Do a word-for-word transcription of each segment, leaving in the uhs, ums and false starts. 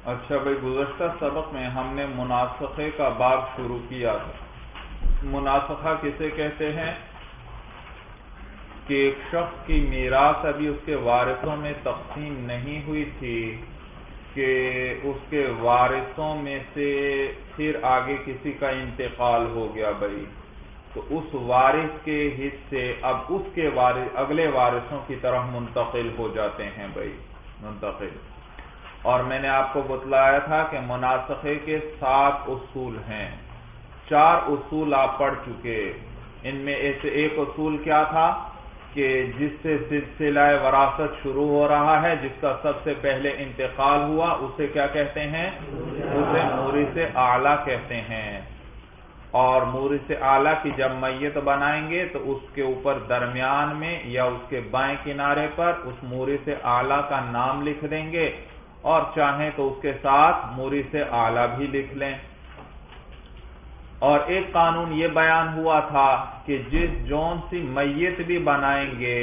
اچھا بھائی، گزشتہ سبق میں ہم نے مناسخے کا باب شروع کیا تھا۔ مناسخہ کسے کہتے ہیں کہ ایک شخص کی میراث ابھی اس کے وارثوں میں تقسیم نہیں ہوئی تھی کہ اس کے وارثوں میں سے پھر آگے کسی کا انتقال ہو گیا بھائی، تو اس وارث کے حصے اب اس کے وارث اگلے وارثوں کی طرف منتقل ہو جاتے ہیں بھائی، منتقل۔ اور میں نے آپ کو بتلایا تھا کہ مناسخے کے سات اصول ہیں، چار اصول آپ پڑھ چکے۔ ان میں ایسے ایک اصول کیا تھا کہ جس سے سلسلہ وراثت شروع ہو رہا ہے، جس کا سب سے پہلے انتقال ہوا، اسے کیا کہتے ہیں؟ اسے مورث اعلیٰ کہتے ہیں۔ اور مورث اعلیٰ کی جب میت بنائیں گے تو اس کے اوپر درمیان میں یا اس کے بائیں کنارے پر اس مورث اعلیٰ کا نام لکھ دیں گے، اور چاہیں تو اس کے ساتھ مورث اعلیٰ بھی لکھ لیں۔ اور ایک قانون یہ بیان ہوا تھا کہ جس جون سی میت بھی بنائیں گے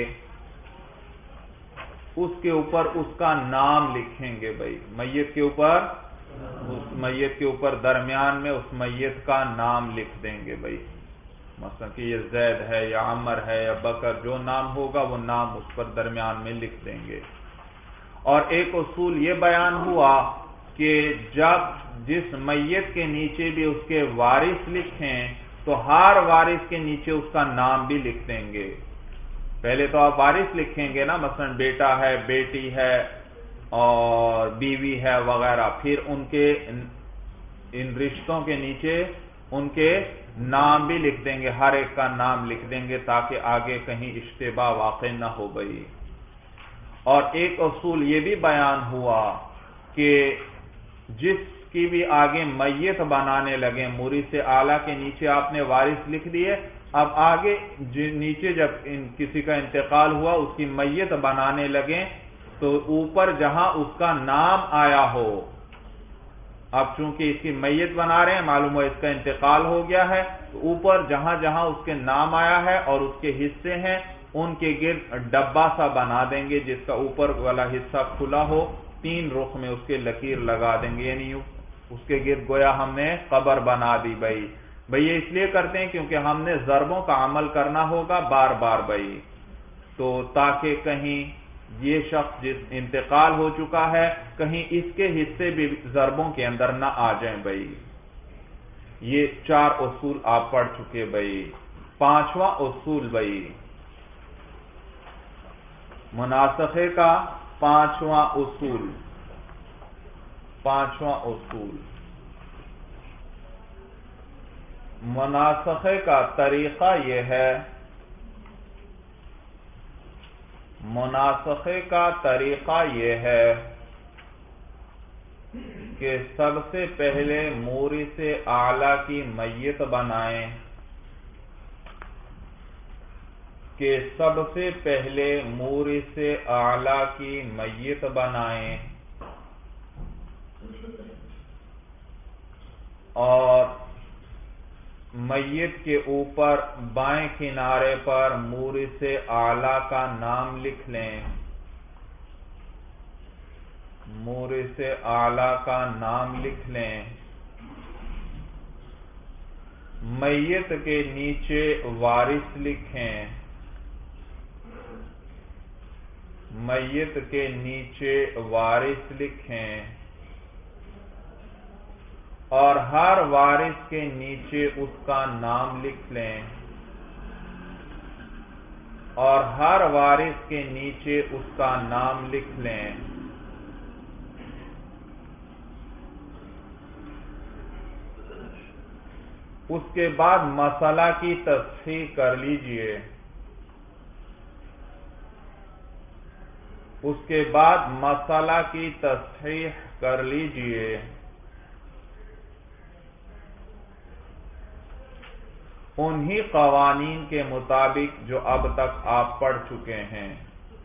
اس کے اوپر اس کا نام لکھیں گے بھائی، میت کے اوپر اس میت کے اوپر درمیان میں اس میت کا نام لکھ دیں گے بھائی، مثلا کہ یہ زید ہے یا عمر ہے یا بکر، جو نام ہوگا وہ نام اس پر درمیان میں لکھ دیں گے۔ اور ایک اصول یہ بیان ہوا کہ جب جس میت کے نیچے بھی اس کے وارث لکھیں تو ہر وارث کے نیچے اس کا نام بھی لکھ دیں گے۔ پہلے تو آپ وارث لکھیں گے نا، مثلا بیٹا ہے، بیٹی ہے اور بیوی ہے وغیرہ، پھر ان کے ان رشتوں کے نیچے ان کے نام بھی لکھ دیں گے، ہر ایک کا نام لکھ دیں گے تاکہ آگے کہیں اشتباہ واقع نہ ہو گئی۔ اور ایک اصول یہ بھی بیان ہوا کہ جس کی بھی آگے میت بنانے لگے، مورث اعلیٰ کے نیچے آپ نے وارث لکھ دیے، اب آگے نیچے جب کسی کا انتقال ہوا اس کی میت بنانے لگے تو اوپر جہاں اس کا نام آیا ہو، اب چونکہ اس کی میت بنا رہے ہیں، معلوم ہو اس کا انتقال ہو گیا ہے، تو اوپر جہاں جہاں اس کے نام آیا ہے اور اس کے حصے ہیں ان کے گرد ڈبہ سا بنا دیں گے، جس کا اوپر والا حصہ کھلا ہو، تین رخ میں اس کے لکیر لگا دیں گے، یعنی اس کے گرد گویا ہم نے قبر بنا دی بھائی۔ بھائی یہ اس لیے کرتے ہیں کیونکہ ہم نے ضربوں کا عمل کرنا ہوگا بار بار بھائی، تو تاکہ کہیں یہ شخص جس انتقال ہو چکا ہے کہیں اس کے حصے بھی ضربوں کے اندر نہ آ جائیں بھائی۔ یہ چار اصول آپ پڑھ چکے بھائی۔ پانچواں اصول بھائی، مناسخے کا پانچواں اصول، پانچواں اصول مناسخے کا طریقہ یہ ہے، مناسخے کا طریقہ یہ ہے کہ سب سے پہلے مورث اعلیٰ کی میت بنائیں، کہ سب سے پہلے مورث اعلیٰ کی میت بنائیں اور میت کے اوپر بائیں کنارے پر مورث اعلیٰ کا نام لکھ لیں، مورث اعلیٰ کا نام لکھ لیں۔ میت کے نیچے وارث لکھیں، میت کے نیچے وارث لکھیں اور ہر وارث کے نیچے اس کا نام لکھ لیں، اور ہر وارث کے نیچے اس کا نام لکھ لیں۔ اس کے بعد مسئلہ کی تصحیح کر لیجئے، اس کے بعد مسئلہ کی تصحیح کر لیجئے۔ انہی قوانین کے مطابق جو اب تک آپ پڑھ چکے ہیں،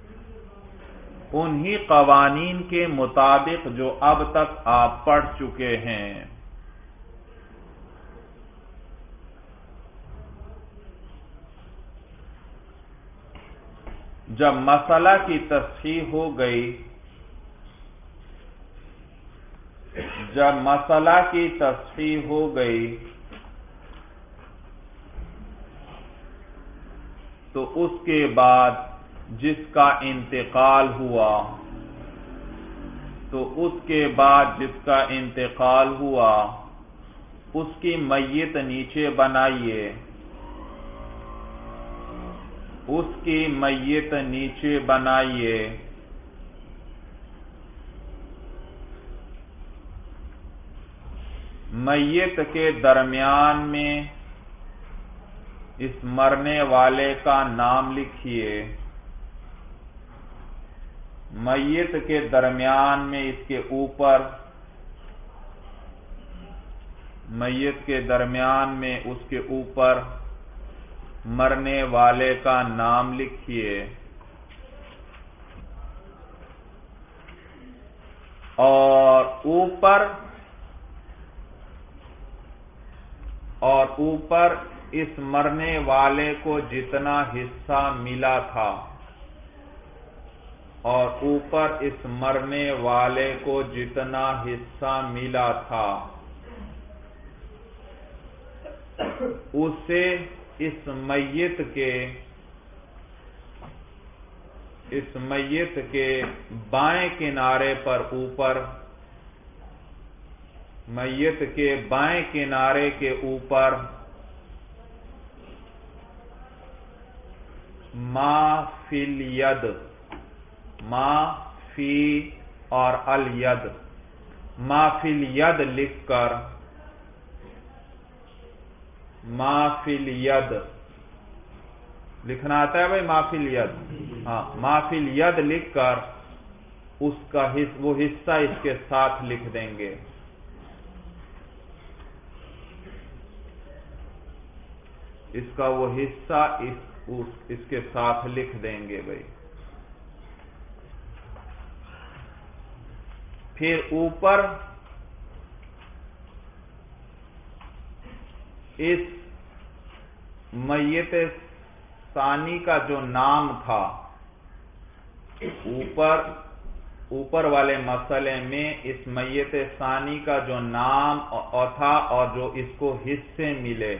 انہی قوانین کے مطابق جو اب تک آپ پڑھ چکے ہیں۔ جب مسئلہ کی تصحیح ہو گئی جب مسئلہ کی تصحیح ہو گئی تو اس کے بعد جس کا انتقال ہوا تو اس کے بعد جس کا انتقال ہوا اس کی میت نیچے بنائیے اس کی میت نیچے بنائیے میت کے درمیان میں اس مرنے والے کا نام لکھیے میت کے درمیان میں اس کے اوپر میت کے درمیان میں اس کے اوپر مرنے والے کا نام لکھیے اور اوپر اور اوپر اس مرنے والے کو جتنا حصہ ملا تھا اور اوپر اس مرنے والے کو جتنا حصہ ملا تھا اسے اس میت کے اس میت کے بائیں کنارے پر اوپر میت کے بائیں کنارے کے اوپر ما فی الید ما فی اور الید ما فی الید لکھ کر ما فی الید لکھنا آتا ہے بھائی ما فی الید ہاں ما فی الید لکھ کر اس کا وہ حصہ اس کے ساتھ لکھ دیں گے اس کا وہ حصہ اس, اس کے ساتھ لکھ دیں گے بھائی پھر اوپر اس میت ثانی کا جو نام تھا اوپر اوپر والے مسئلے میں اس میت ثانی کا جو نام تھا اور جو اس کو حصے ملے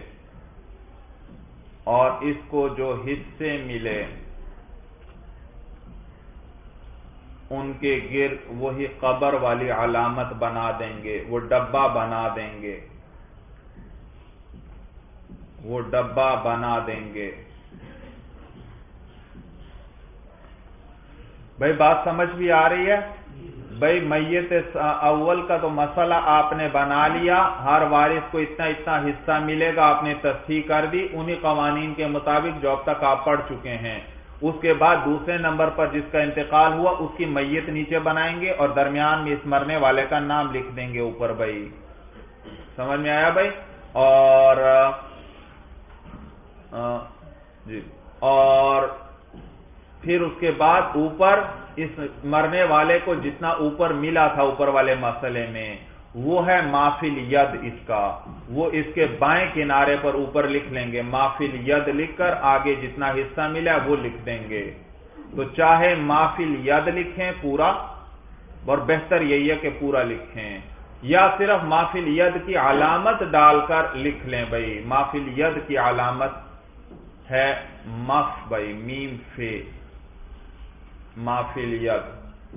اور اس کو جو حصے ملے ان کے گرد وہی قبر والی علامت بنا دیں گے وہ ڈبہ بنا دیں گے وہ ڈبہ بنا دیں گے بھائی بات سمجھ بھی آ رہی ہے بھائی میت اول کا تو مسئلہ آپ نے بنا لیا ہر وارث کو اتنا اتنا حصہ ملے گا آپ نے تصحیح کر دی انہی قوانین کے مطابق جو اب تک آپ پڑھ چکے ہیں اس کے بعد دوسرے نمبر پر جس کا انتقال ہوا اس کی میت نیچے بنائیں گے اور درمیان میں اس مرنے والے کا نام لکھ دیں گے اوپر بھائی سمجھ میں آیا بھائی اور جی اور پھر اس کے بعد اوپر اس مرنے والے کو جتنا اوپر ملا تھا اوپر والے مسئلے میں وہ ہے ما فی الید اس کا وہ اس کے بائیں کنارے پر اوپر لکھ لیں گے ما فی الید لکھ کر آگے جتنا حصہ ملا وہ لکھ دیں گے تو چاہے ما فی الید لکھیں پورا اور بہتر یہی ہے کہ پورا لکھیں یا صرف ما فی الید کی علامت ڈال کر لکھ لیں بھائی ما فی الید کی علامت ہے مف بھائی میم فی ما فی الید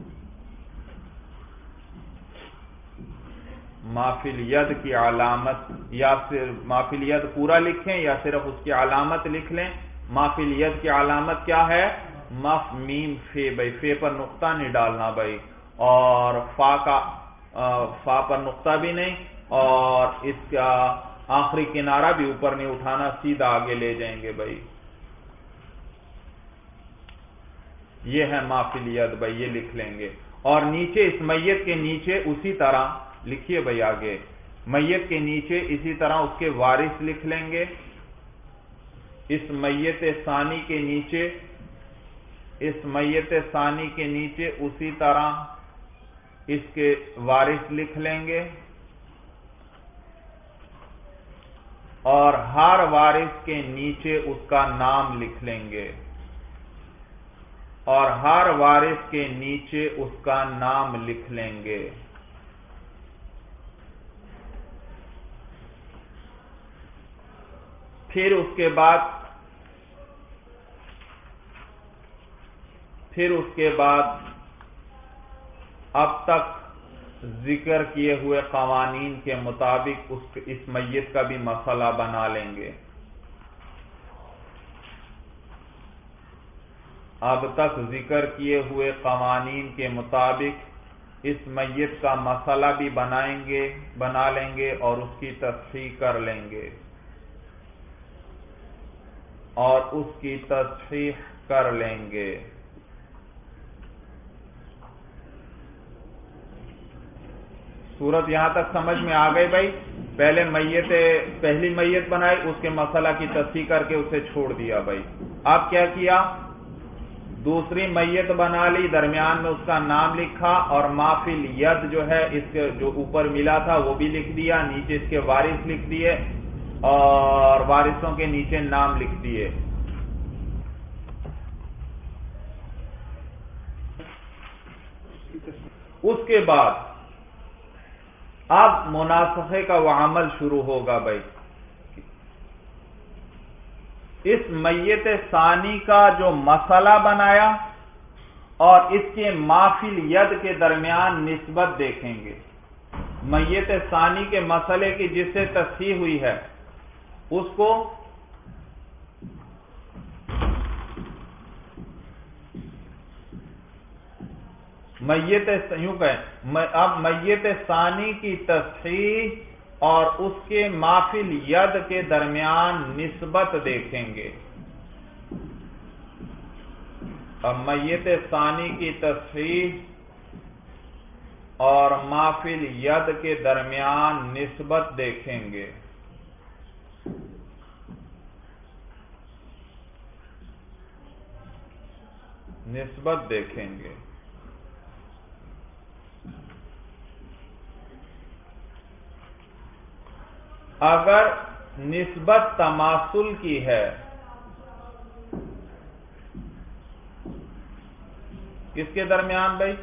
ما فی الید کی علامت یا صرف ما فی الید پورا لکھیں یا صرف اس کی علامت لکھ لیں ما فی الید کی علامت کیا ہے مف میم فی بھائی فی پر نقطہ نہیں ڈالنا بھائی اور فا کا فا پر نقطہ بھی نہیں اور اس کا آخری کنارہ بھی اوپر نہیں اٹھانا سیدھا آگے لے جائیں گے بھائی یہ ہے ما فی الید بھائی یہ لکھ لیں گے اور نیچے اس میت کے نیچے اسی طرح لکھیے بھائی آگے میت کے نیچے اسی طرح اس کے وارث لکھ لیں گے اس میت ثانی کے نیچے اس میت ثانی کے نیچے اسی طرح اس کے وارث لکھ لیں گے اور ہر وارث کے نیچے اس کا نام لکھ لیں گے اور ہر وارث کے نیچے اس کا نام لکھ لیں گے پھر اس کے بعد پھر اس کے بعد اب تک ذکر کیے ہوئے قوانین کے مطابق اس اس میت کا بھی مسئلہ بنا لیں گے. اب تک ذکر کیے ہوئے قوانین کے مطابق اس میت کا مسئلہ بھی بنائیں گے بنا لیں گے اور اس کی تصحیح کر لیں گے اور اس کی تصحیح کر لیں گے. صورت یہاں تک سمجھ میں آ گئی بھائی؟ پہلے میت پہلی میت بنائی، اس کے مسئلہ کی تصحیح کر کے اسے چھوڑ دیا بھائی. اب کیا کیا؟ دوسری میت بنا لی، درمیان میں اس کا نام لکھا اور ما فی الید جو ہے اس کے جو اوپر ملا تھا وہ بھی لکھ دیا، نیچے اس کے وارث لکھ دیے اور وارثوں کے نیچے نام لکھ دیے. اس کے بعد اب مناسخے کا وہ عمل شروع ہوگا بھائی. اس میت ثانی کا جو مسئلہ بنایا اور اس کے ما فی الید کے درمیان نسبت دیکھیں گے. میت ثانی کے مسئلے کی جس سے تصحیح ہوئی ہے اس کو میت یوں کہیں اب میت ثانی کی تصحیح اور اس کے ما فی الید کے درمیان نسبت دیکھیں گے. اب میت ثانی کی تصحیح اور ما فی الید کے درمیان نسبت دیکھیں گے. نسبت دیکھیں گے. اگر نسبت تماثل کی ہے، کس کے درمیان بھائی؟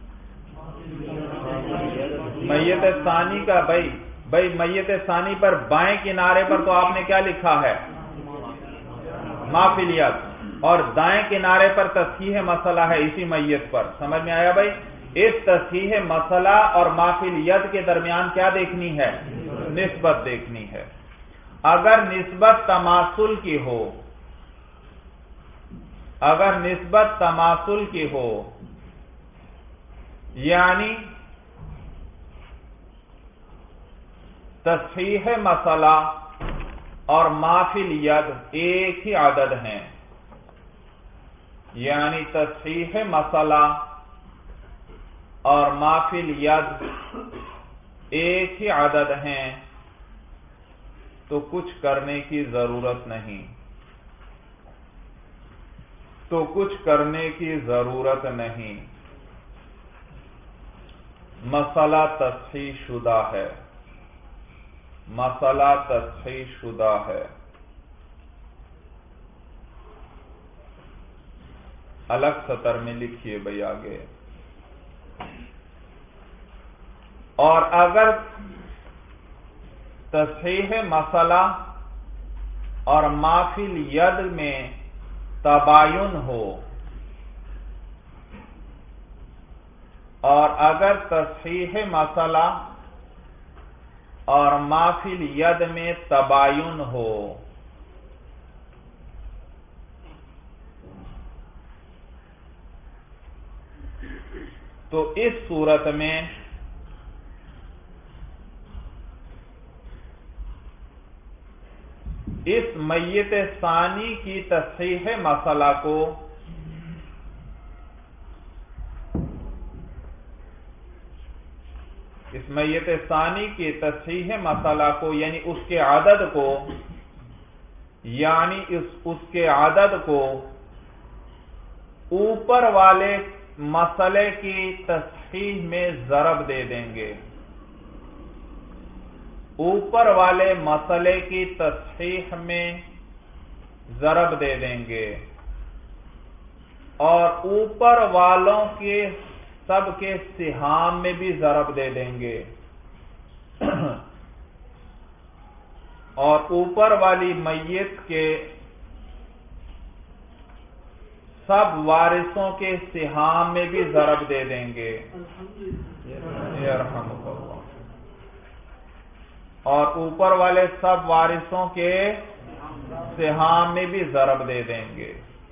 میت ثانی کا بھائی بھائی میت ثانی پر بائیں کنارے پر تو آپ نے کیا لکھا ہے؟ ما فی الید، اور دائیں کنارے پر تصحیح مسئلہ ہے اسی میت پر. سمجھ میں آیا بھائی؟ اس تصحیح مسئلہ اور ما فی الید کے درمیان کیا دیکھنی ہے؟ نسبت دیکھنی ہے. اگر نسبت تماثل کی ہو اگر نسبت تماثل کی ہو یعنی تصحیح مسئلہ اور ما فی الید ایک ہی عدد ہیں، یعنی تصحیح مسئلہ اور ما فی الید ایک ہی عدد ہیں، تو کچھ کرنے کی ضرورت نہیں تو کچھ کرنے کی ضرورت نہیں مسئلہ تصحیح شدہ ہے مسئلہ تصحیح شدہ ہے. الگ سطر میں لکھیے بھائی آگے. اور اگر تصحیح مسئلہ اور ما فی الید میں تباین ہو اور اگر تصحیح مسئلہ اور ما فی الید میں تباین ہو تو اس صورت میں اس میت ثانی کی تصحیح مسئلہ کو اس میت ثانی کی تصحیح مسئلہ کو یعنی اس کے عدد کو یعنی اس اس کے عدد کو اوپر والے مسئلے کی تصحیح میں ضرب دے دیں گے. اوپر والے مسئلے کی تصحیح میں ضرب دے دیں گے اور اوپر والوں کے سب کے سہام میں بھی ضرب دے دیں گے. اور اوپر والی میت کے سب وارثوں کے سہام میں بھی ضرب دے دیں گے. یرحمک اللہ. اور اوپر والے سب وارثوں کے سہام میں بھی ضرب دے دیں گے.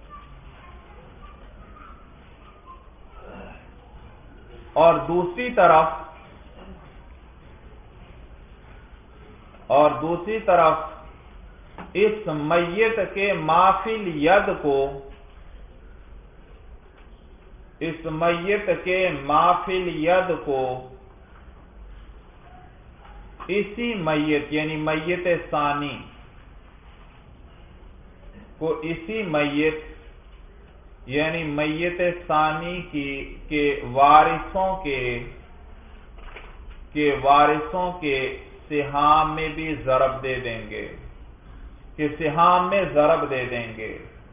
اور دوسری طرف اور دوسری طرف اس میت کے مافل ید کو اس میت کے مافل ید کو اسی میت یعنی میت ثانی کو اسی میت یعنی میت ثانی کی کے وارثوں کے کے وارثوں کے سہام میں بھی ضرب دے دیں گے کہ سہام میں ضرب دے دیں گے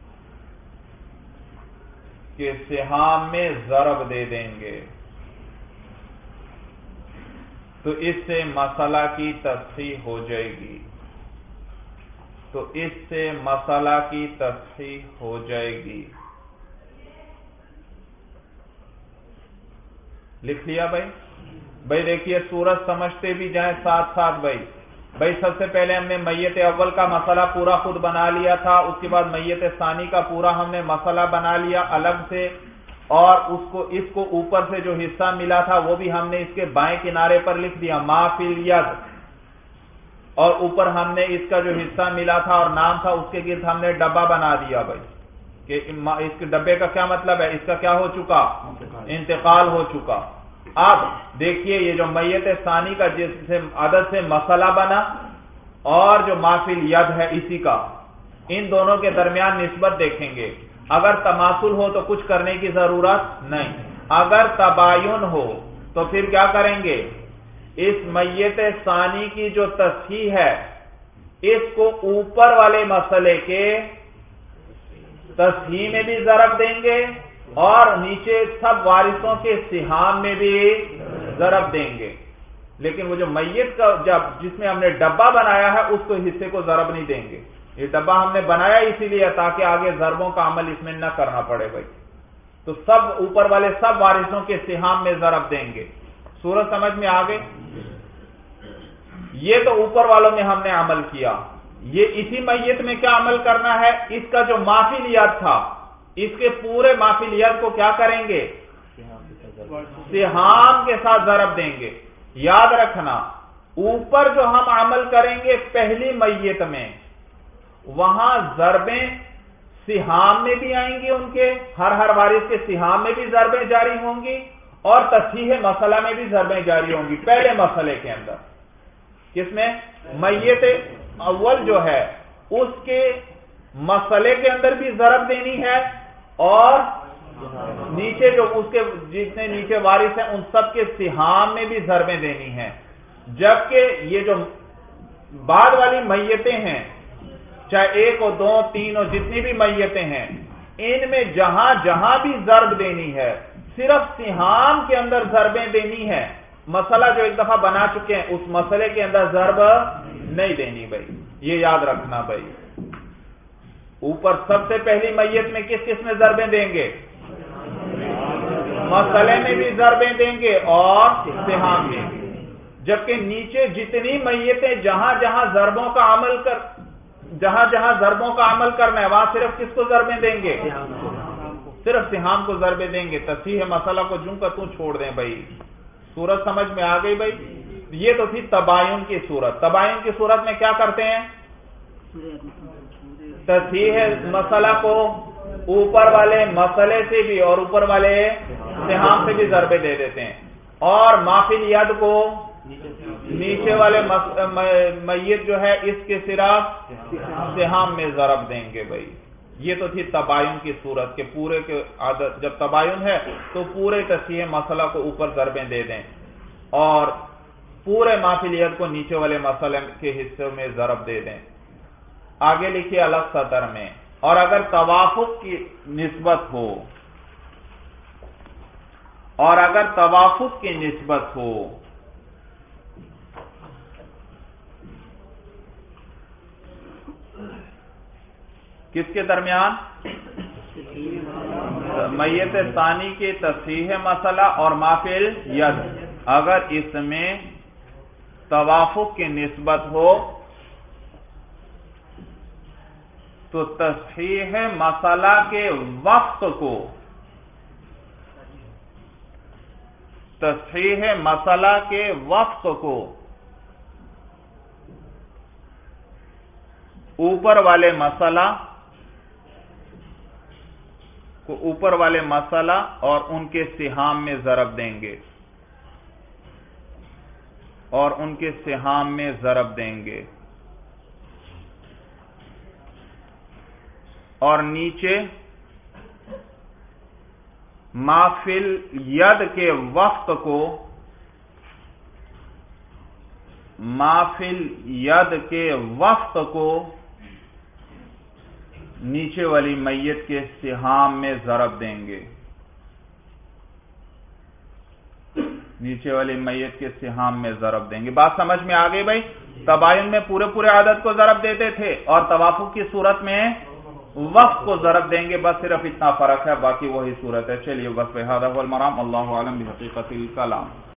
کہ سہام میں ضرب دے دیں گے. تو اس سے مسئلہ کی تصحیح ہو جائے گی تو اس سے مسئلہ کی تصحیح ہو جائے گی. لکھ لیا بھائی؟ بھائی دیکھیے سورج سمجھتے بھی جائیں ساتھ ساتھ. بھائی بھائی سب سے پہلے ہم نے میت اول کا مسئلہ پورا خود بنا لیا تھا. اس کے بعد میت ثانی کا پورا ہم نے مسئلہ بنا لیا الگ سے, اور اس کو اس کو اوپر سے جو حصہ ملا تھا وہ بھی ہم نے اس کے بائیں کنارے پر لکھ دیا ما فی الید, اور اوپر ہم نے اس کا جو حصہ ملا تھا اور نام تھا اس کے گرد ہم نے ڈبہ بنا دیا. بھائی کہ اس کے ڈبے کا کیا مطلب ہے؟ اس کا کیا ہو چکا؟ انتقال ہو چکا. اب دیکھیے یہ جو میت ثانی کا جس سے عدد سے مسئلہ بنا اور جو ما فی الید ہے اسی کا, ان دونوں کے درمیان نسبت دیکھیں گے. اگر تماثل ہو تو کچھ کرنے کی ضرورت نہیں, اگر تباین ہو تو پھر کیا کریں گے؟ اس میت ثانی کی جو تصحیح ہے اس کو اوپر والے مسئلے کے تصحیح میں بھی ضرب دیں گے اور نیچے سب وارثوں کے سہام میں بھی ضرب دیں گے. لیکن وہ جو میت کا جب جس میں ہم نے ڈبہ بنایا ہے اس کو حصے کو ضرب نہیں دیں گے. یہ ڈبہ ہم نے بنایا اسی لیے تاکہ آگے ضربوں کا عمل اس میں نہ کرنا پڑے. بھائی تو سب اوپر والے سب وارثوں کے سہام میں ضرب دیں گے. سورج سمجھ میں آ گئی؟ یہ تو اوپر والوں میں ہم نے عمل کیا. یہ اسی میت میں کیا عمل کرنا ہے؟ اس کا جو ما فی الید تھا اس کے پورے ما فی الید کو کیا کریں گے؟ سہام کے ساتھ ضرب دیں گے. یاد رکھنا اوپر جو ہم عمل کریں گے پہلی میت میں وہاں ضربیں سہام میں بھی آئیں گی, ان کے ہر ہر وارث کے سہام میں بھی ضربیں جاری ہوں گی اور تصحیح مسئلہ میں بھی ضربیں جاری ہوں گی. پہلے مسئلے کے اندر کس میں؟ میت اول جو ہے اس کے مسئلے کے اندر بھی ضرب دینی ہے اور نیچے جو اس کے جتنے نیچے وارث ہیں ان سب کے سہام میں بھی ضربیں دینی ہیں. جبکہ یہ جو بعد والی میتیں ہیں چاہے ایک اور دو تین اور جتنی بھی میتیں ہیں ان میں جہاں جہاں بھی ضرب دینی ہے صرف سہام کے اندر ضربیں دینی ہے. مسئلہ جو ایک دفعہ بنا چکے ہیں اس مسئلے کے اندر ضرب نہیں دینی. بھائی یہ یاد رکھنا. بھائی اوپر سب سے پہلی میت میں کس کس میں ضربیں دیں گے؟ مسئلے میں بھی ضربیں دیں گے اور سہام میں بھی. جبکہ نیچے جتنی میتیں جہاں جہاں ضربوں کا عمل کر جہاں جہاں ضربوں کا عمل کرنا ہے وہاں صرف کس کو ضربیں دیں گے؟ صرف سہام کو ضربیں دیں گے. تصحیح مسئلہ کو جوں کا توں چھوڑ دیں. بھائی صورت سمجھ میں آ گئی؟ بھائی یہ تو تھی تباین کی صورت. تباین کی صورت میں کیا کرتے ہیں؟ تصحیح مسئلہ کو اوپر والے مسئلے سے بھی اور اوپر والے سہام سے بھی ضربے دے دیتے ہیں, اور ما فی الید کو نیچے والے میت جو ہے اس کے صرف سہام میں ضرب دیں گے. بھائی یہ تو تھی تباین کی صورت کے پورے کے عادت. جب تباین ہے تو پورے تصحیح مسئلہ کو اوپر ضربیں دے دیں اور پورے ما فی الید کو نیچے والے مسئلے کے حصے میں ضرب دے دیں. آگے لکھیے الگ سطر میں, اور اگر توافق کی نسبت ہو اور اگر توافق کی نسبت ہو کس کے درمیان؟ میت ثانی کی تصحیح مسئلہ اور مافل ید، اگر اس میں توافق کی نسبت ہو تو تصحیح مسئلہ کے وقت کو تصحیح مسئلہ کے وقت کو اوپر والے مسئلہ کو اوپر والے مسئلہ اور ان کے سہام میں ضرب دیں گے اور ان کے سہام میں ضرب دیں گے اور نیچے مافل ید کے وقت کو مافل ید کے وقت کو نیچے والی میت کے سہام میں ضرب دیں گے نیچے والی میت کے سہام میں ضرب دیں گے بات سمجھ میں آ گئی بھائی؟ تباین میں پورے پورے عدد کو ضرب دیتے تھے اور توافق کی صورت میں وقت کو ضرب دیں گے، بس صرف اتنا فرق ہے، باقی وہی صورت ہے۔ چلیے بس بہذا والمرام، اللہ اعلم بحقیقت الکلام۔